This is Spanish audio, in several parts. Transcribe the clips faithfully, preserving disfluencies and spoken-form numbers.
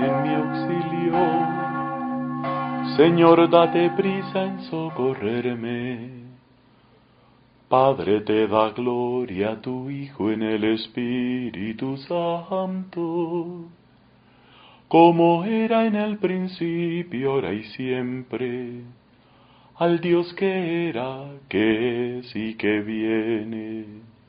en mi auxilio. Señor, date prisa en socorrerme. Padre, te da gloria a tu Hijo en el Espíritu Santo, como era en el principio, ahora y siempre, al Dios que era, que es y que viene.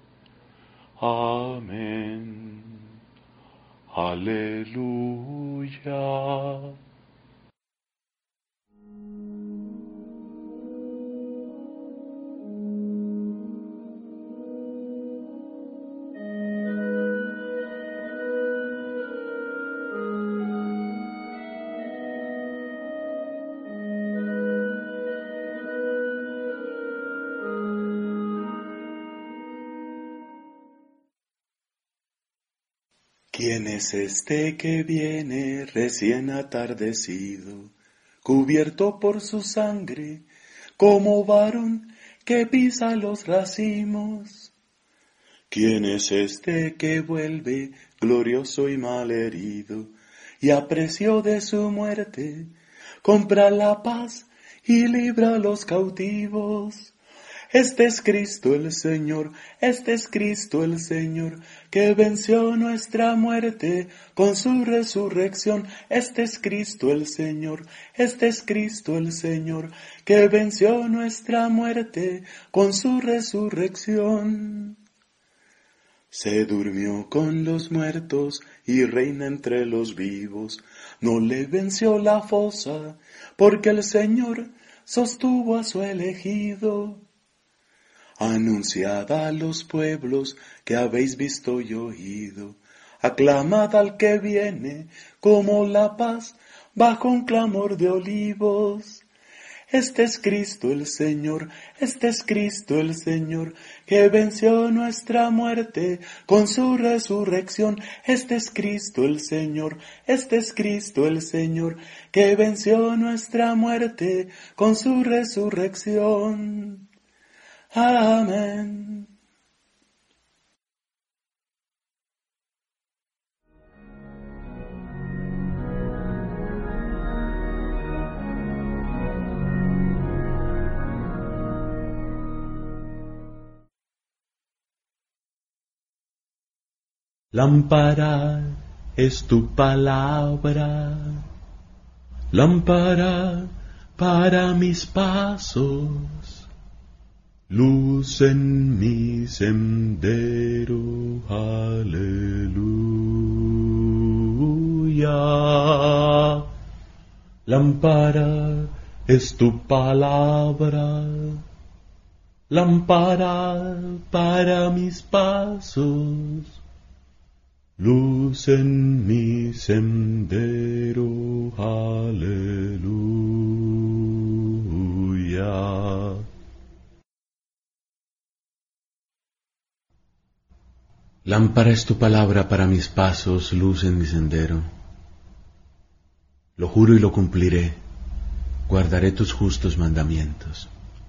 Amén. Aleluya. ¿Quién es este que viene recién atardecido, cubierto por su sangre, como varón que pisa los racimos? ¿Quién es este que vuelve glorioso y malherido, y a precio de su muerte compra la paz y libra a los cautivos? Este es Cristo el Señor, este es Cristo el Señor, que venció nuestra muerte con su resurrección. Este es Cristo el Señor, este es Cristo el Señor, que venció nuestra muerte con su resurrección. Se durmió con los muertos y reina entre los vivos. No le venció la fosa, porque el Señor sostuvo a su elegido. Anunciad a los pueblos que habéis visto y oído. Aclamad al que viene como la paz bajo un clamor de olivos. Este es Cristo el Señor, este es Cristo el Señor, que venció nuestra muerte con su resurrección. Este es Cristo el Señor, este es Cristo el Señor, que venció nuestra muerte con su resurrección. Amén. Lámpara es tu palabra, lámpara para mis pasos, luz en mi sendero. Aleluya. Lámpara es tu palabra, lámpara para mis pasos, luz en mi sendero. Aleluya. Lámpara es tu palabra para mis pasos, luz en mi sendero. Lo juro y lo cumpliré, guardaré tus justos mandamientos.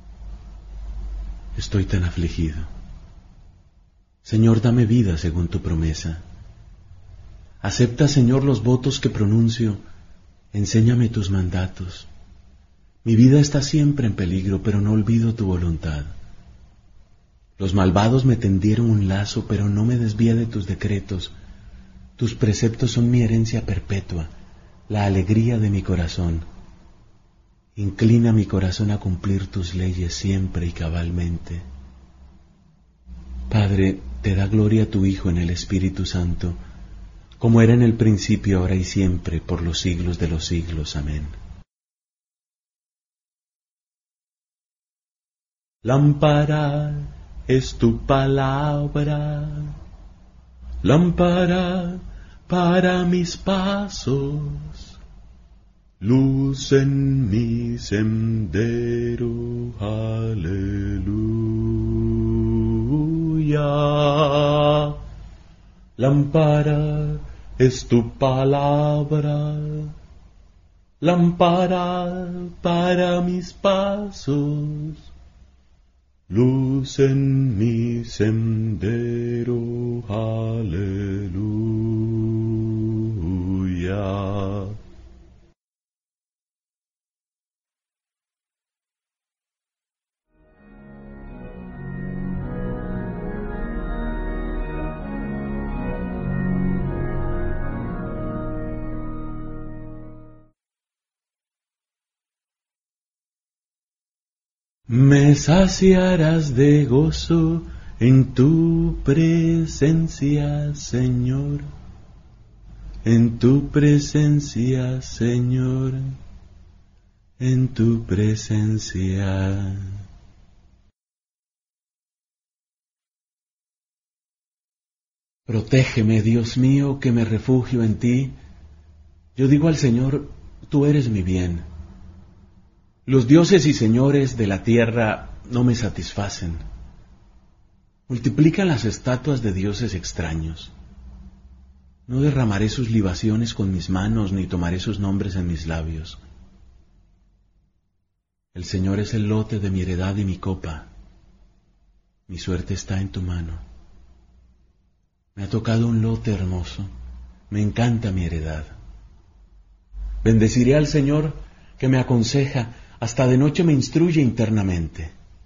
Estoy tan afligido. Señor, dame vida según tu promesa. Acepta, Señor, los votos que pronuncio, enséñame tus mandatos. Mi vida está siempre en peligro, pero no olvido tu voluntad. Los malvados me tendieron un lazo, pero no me desvía de tus decretos. Tus preceptos son mi herencia perpetua, la alegría de mi corazón. Inclina mi corazón a cumplir tus leyes siempre y cabalmente. Padre, te da gloria a tu Hijo en el Espíritu Santo, como era en el principio, ahora y siempre, por los siglos de los siglos. Amén. Lámpara es tu palabra, lámpara para mis pasos, luz en mi sendero. Aleluya. Lámpara es tu palabra, lámpara para mis pasos, luz en mi sendero. Aleluya. Me saciarás de gozo en tu presencia, Señor. En tu presencia, Señor. En tu presencia. Protégeme, Dios mío, que me refugio en ti. Yo digo al Señor, tú eres mi bien. Los dioses y señores de la tierra no me satisfacen. Multiplican las estatuas de dioses extraños. No derramaré sus libaciones con mis manos, ni tomaré sus nombres en mis labios. El Señor es el lote de mi heredad y mi copa. Mi suerte está en tu mano. Me ha tocado un lote hermoso. Me encanta mi heredad. Bendeciré al Señor que me aconseja, hasta de noche me instruye internamente.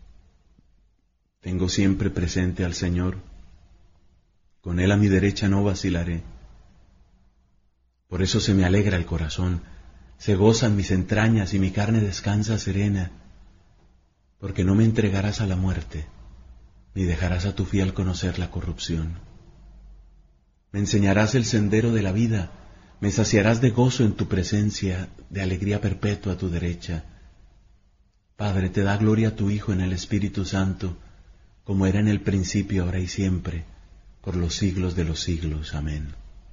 Tengo siempre presente al Señor. Con Él a mi derecha no vacilaré. Por eso se me alegra el corazón, se gozan mis entrañas y mi carne descansa serena, porque no me entregarás a la muerte, ni dejarás a tu fiel conocer la corrupción. Me enseñarás el sendero de la vida, me saciarás de gozo en tu presencia, de alegría perpetua a tu derecha. Padre, te da gloria a tu Hijo en el Espíritu Santo, como era en el principio, ahora y siempre, por los siglos de los siglos. Amén.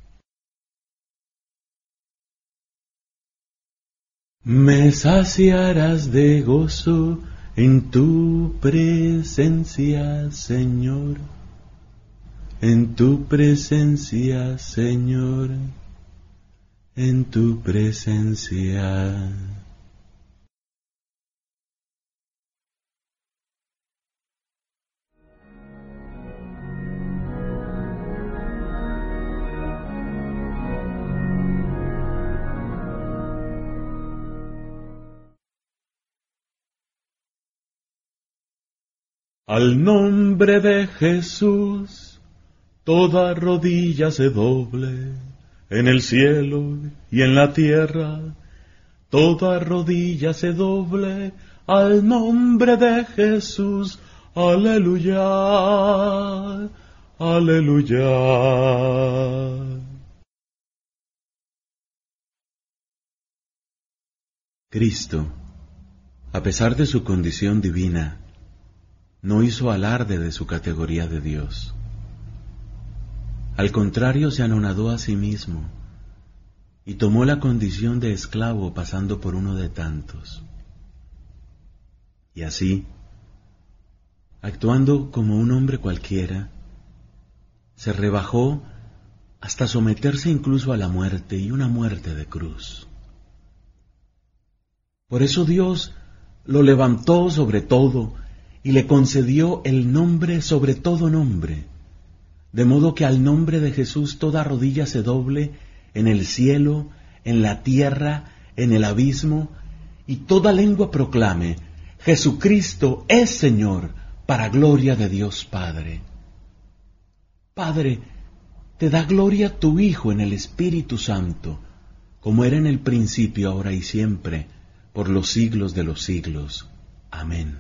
Me saciarás de gozo en tu presencia, Señor. En tu presencia, Señor. En tu presencia. Al nombre de Jesús, toda rodilla se doble, en el cielo y en la tierra, toda rodilla se doble, al nombre de Jesús, aleluya, aleluya. Cristo, a pesar de su condición divina, no hizo alarde de su categoría de Dios. Al contrario, se anonadó a sí mismo y tomó la condición de esclavo pasando por uno de tantos. Y así, actuando como un hombre cualquiera, se rebajó hasta someterse incluso a la muerte y una muerte de cruz. Por eso Dios lo levantó sobre todo y le concedió el nombre sobre todo nombre, de modo que al nombre de Jesús toda rodilla se doble en el cielo, en la tierra, en el abismo, y toda lengua proclame, Jesucristo es Señor, para gloria de Dios Padre. Padre, te da gloria tu Hijo en el Espíritu Santo, como era en el principio, ahora y siempre, por los siglos de los siglos. Amén.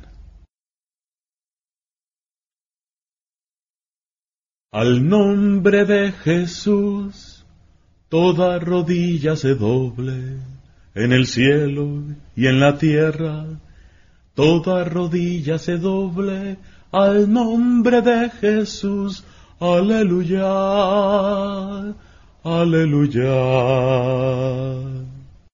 Al nombre de Jesús, toda rodilla se doble, en el cielo y en la tierra, toda rodilla se doble, al nombre de Jesús, aleluya, aleluya.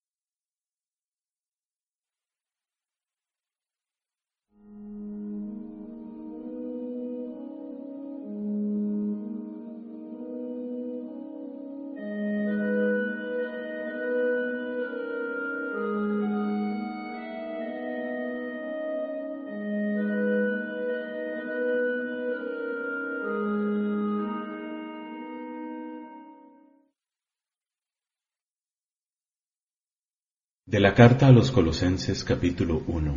De la carta a los Colosenses, capítulo uno.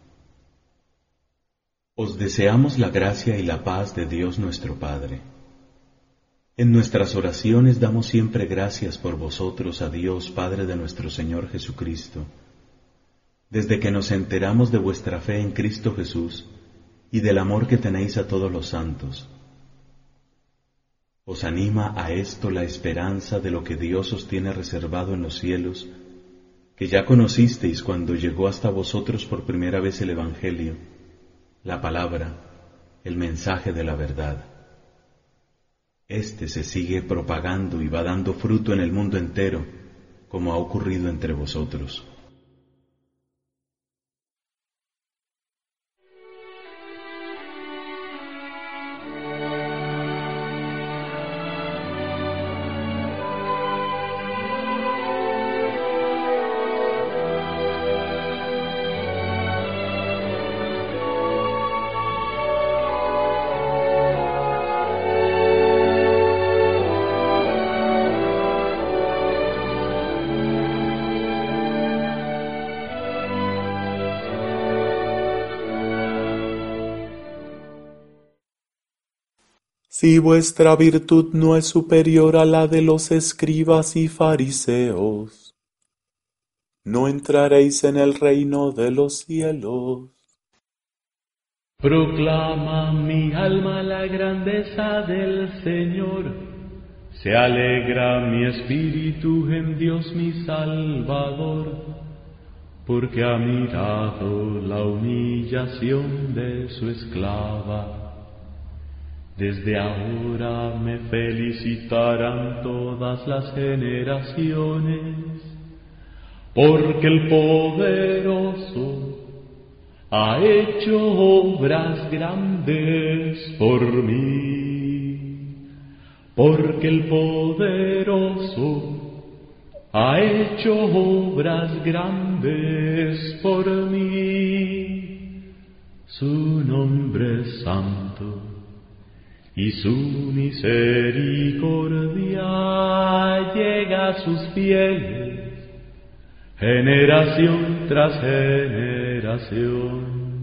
Os deseamos la gracia y la paz de Dios nuestro Padre. En nuestras oraciones damos siempre gracias por vosotros a Dios, Padre de nuestro Señor Jesucristo, desde que nos enteramos de vuestra fe en Cristo Jesús y del amor que tenéis a todos los santos. Os anima a esto la esperanza de lo que Dios os tiene reservado en los cielos, que ya conocisteis cuando llegó hasta vosotros por primera vez el Evangelio, la palabra, el mensaje de la verdad. Este se sigue propagando y va dando fruto en el mundo entero, como ha ocurrido entre vosotros. Si vuestra virtud no es superior a la de los escribas y fariseos, no entraréis en el reino de los cielos. Proclama mi alma la grandeza del Señor, se alegra mi espíritu en Dios mi Salvador, porque ha mirado la humillación de su esclava. Desde ahora me felicitarán todas las generaciones, porque el poderoso ha hecho obras grandes por mí, porque el poderoso ha hecho obras grandes por mí. Su nombre es santo y su misericordia llega a sus fieles, generación tras generación.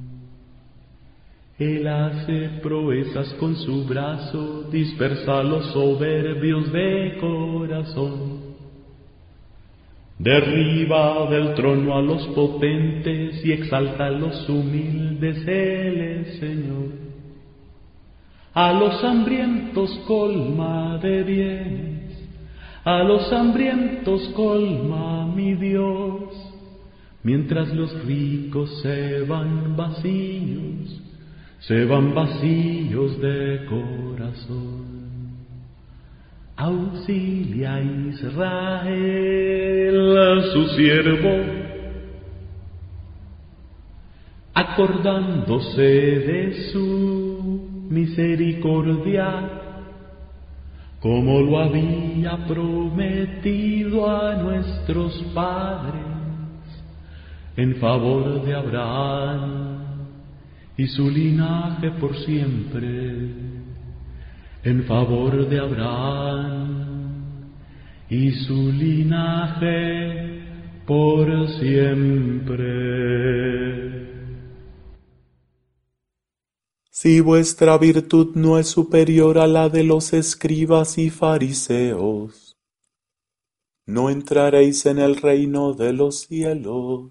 Él hace proezas con su brazo, dispersa a los soberbios de corazón. Derriba del trono a los potentes y exalta a los humildes, Él es Señor. A los hambrientos colma de bienes, a los hambrientos colma mi Dios, mientras los ricos se van vacíos, se van vacíos de corazón. Auxilia a Israel, su siervo, acordándose de su misericordia, como lo había prometido a nuestros padres, en favor de Abraham y su linaje por siempre, en favor de Abraham y su linaje por siempre. Si vuestra virtud no es superior a la de los escribas y fariseos, no entraréis en el reino de los cielos.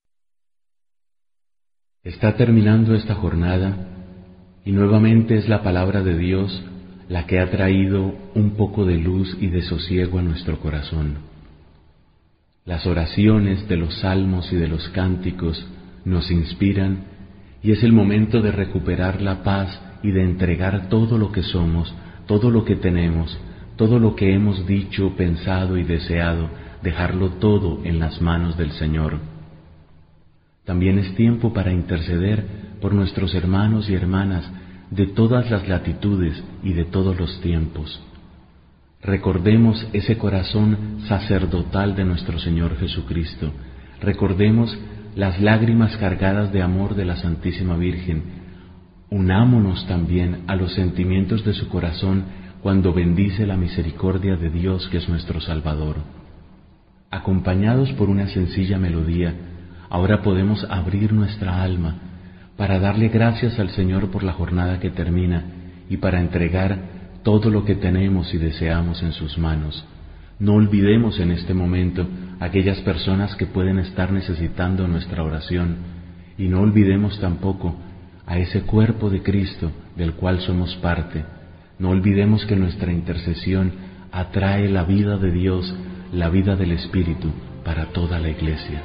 Está terminando esta jornada y nuevamente es la palabra de Dios la que ha traído un poco de luz y de sosiego a nuestro corazón. Las oraciones de los salmos y de los cánticos nos inspiran y es el momento de recuperar la paz y de entregar todo lo que somos, todo lo que tenemos, todo lo que hemos dicho, pensado y deseado, dejarlo todo en las manos del Señor. También es tiempo para interceder por nuestros hermanos y hermanas de todas las latitudes y de todos los tiempos. Recordemos ese corazón sacerdotal de nuestro Señor Jesucristo. Recordemos las lágrimas cargadas de amor de la Santísima Virgen. Unámonos también a los sentimientos de su corazón cuando bendice la misericordia de Dios que es nuestro Salvador. Acompañados por una sencilla melodía, ahora podemos abrir nuestra alma para darle gracias al Señor por la jornada que termina y para entregar todo lo que tenemos y deseamos en sus manos. No olvidemos en este momento aquellas personas que pueden estar necesitando nuestra oración, y no olvidemos tampoco a ese cuerpo de Cristo del cual somos parte. No olvidemos que nuestra intercesión atrae la vida de Dios, la vida del Espíritu para toda la Iglesia.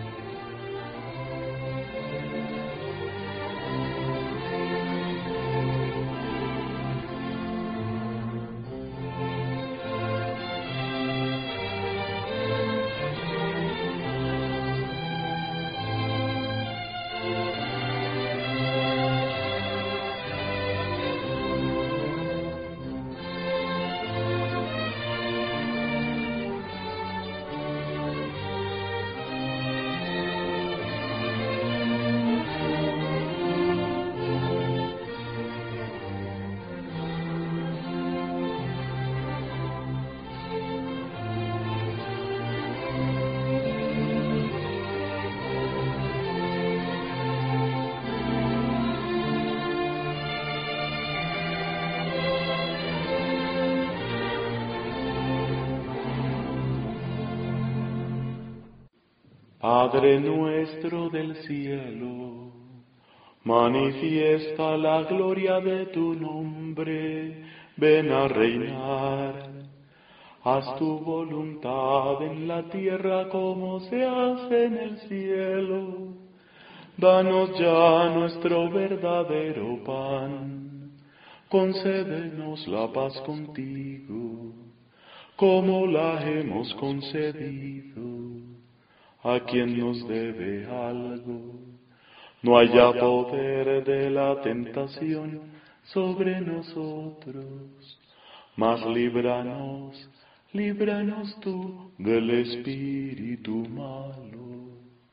Padre nuestro del cielo, manifiesta la gloria de tu nombre, ven a reinar. Haz tu voluntad en la tierra como se hace en el cielo. Danos ya nuestro verdadero pan, concédenos la paz contigo, como la hemos concedido a quien nos debe algo. No haya poder de la tentación sobre nosotros, mas líbranos, líbranos tú del espíritu malo.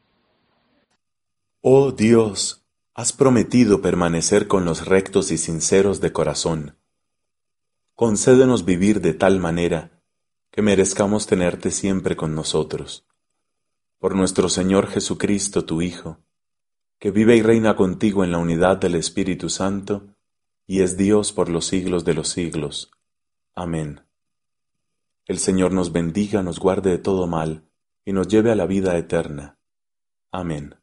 Oh Dios, has prometido permanecer con los rectos y sinceros de corazón. Concédenos vivir de tal manera que merezcamos tenerte siempre con nosotros. Por nuestro Señor Jesucristo, tu Hijo, que vive y reina contigo en la unidad del Espíritu Santo, y es Dios por los siglos de los siglos. Amén. El Señor nos bendiga, nos guarde de todo mal, y nos lleve a la vida eterna. Amén.